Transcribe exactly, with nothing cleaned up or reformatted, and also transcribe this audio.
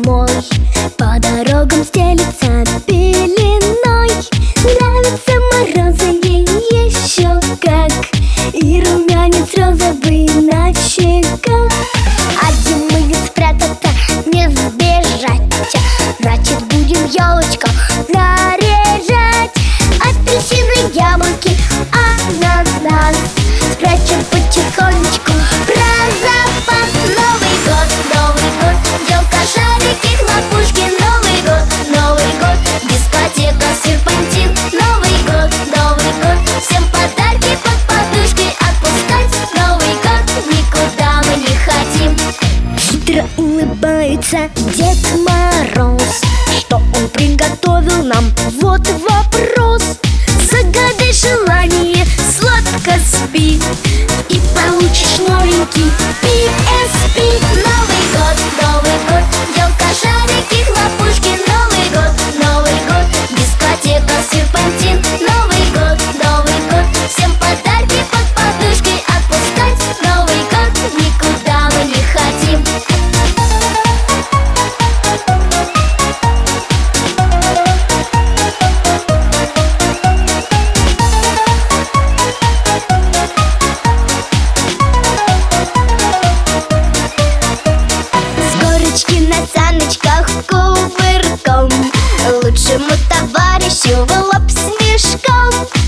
мой по дорогам стелется пеленой. Нравятся морозы ей еще как, и румянец розовый на щеках. А зимы спрятаться не сбежать, значит будем елочку наряжать. Апельсины, яблоки, ананас спрячем потихонечку про запас. Новый год, Новый год, елка, шарики, хлопушки. Новый год, Новый год, дискотека, серпантин. Новый год, Новый год, всем подарки под подушкой отпускать. Новый год, никуда мы не хотим. Хитро улыбается Дед Мороз, что он приготовил нам? Вот вопрос. Загадай желание, сладко спи, и получишь новенький пи эс пи. Новый год, Новый год, елка, шарики, хлопушки. Новый год, Новый год, дискотека, серпантин. Новый год, Новый год, всем подарки под подушкой отпускать. Новый год, никуда мы не хотим. На саночках кувырком лучшему товарищу в лоб с мешком.